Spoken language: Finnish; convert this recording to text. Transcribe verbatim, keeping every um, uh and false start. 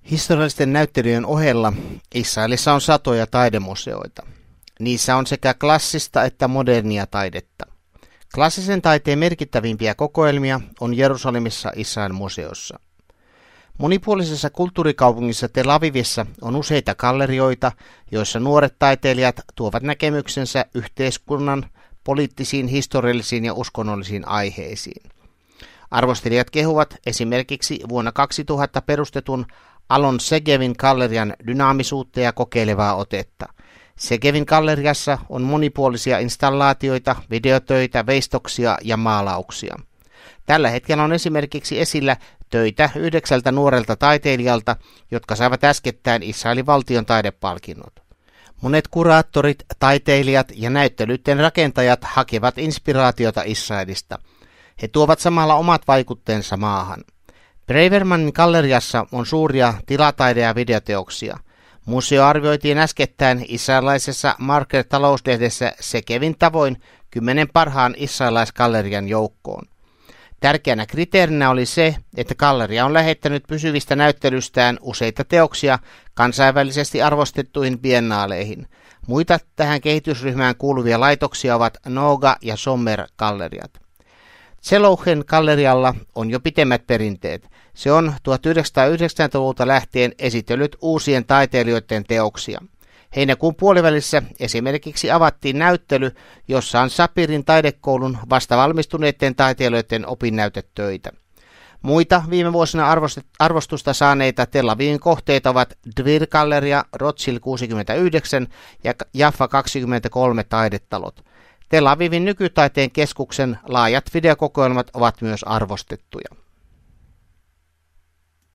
Historiallisten näyttelyjen ohella Israelissa on satoja taidemuseoita. Niissä on sekä klassista että modernia taidetta. Klassisen taiteen merkittävimpiä kokoelmia on Jerusalemissa Israelin museossa. Monipuolisessa kulttuurikaupungissa Tel Avivissa on useita gallerioita, joissa nuoret taiteilijat tuovat näkemyksensä yhteiskunnan poliittisiin, historiallisiin ja uskonnollisiin aiheisiin. Arvostelijat kehuvat esimerkiksi vuonna kaksituhatta perustetun Alon Segevin gallerian dynaamisuutta ja kokeilevaa otetta. Segevin galleriassa on monipuolisia installaatioita, videotöitä, veistoksia ja maalauksia. Tällä hetkellä on esimerkiksi esillä töitä yhdeksältä nuorelta taiteilijalta, jotka saivat äskettäin Israelin valtion taidepalkinnot. Monet kuraattorit, taiteilijat ja näyttelyiden rakentajat hakevat inspiraatiota Israelista. He tuovat samalla omat vaikutteensa maahan. Bravermanin galleriassa on suuria tilataide- ja videoteoksia. Museo arvioitiin äskettäin israelilaisessa Marker-talouslehdessä Segevin tavoin kymmenen parhaan israelaisgallerian joukkoon. Tärkeänä kriteerinä oli se, että galleria on lähettänyt pysyvistä näyttelystään useita teoksia kansainvälisesti arvostettuihin biennaaleihin. Muita tähän kehitysryhmään kuuluvia laitoksia ovat Noga ja Sommer galleriat. Zelouchen gallerialla on jo pitemmät perinteet. Se on tuhatyhdeksänsataayhdeksänkymmentäluvulta lähtien esitellyt uusien taiteilijoiden teoksia. Heinäkuun puolivälissä esimerkiksi avattiin näyttely, jossa on Sapirin taidekoulun vastavalmistuneiden taiteilijoiden opinnäytetöitä. Muita viime vuosina arvostusta saaneita Tel Avivin kohteita ovat Dvir-galleria, Rothschild kuusikymmentäyhdeksän ja Jaffa kaksikymmentäkolme taidetalot. Tel Avivin nykytaiteen keskuksen laajat videokokoelmat ovat myös arvostettuja.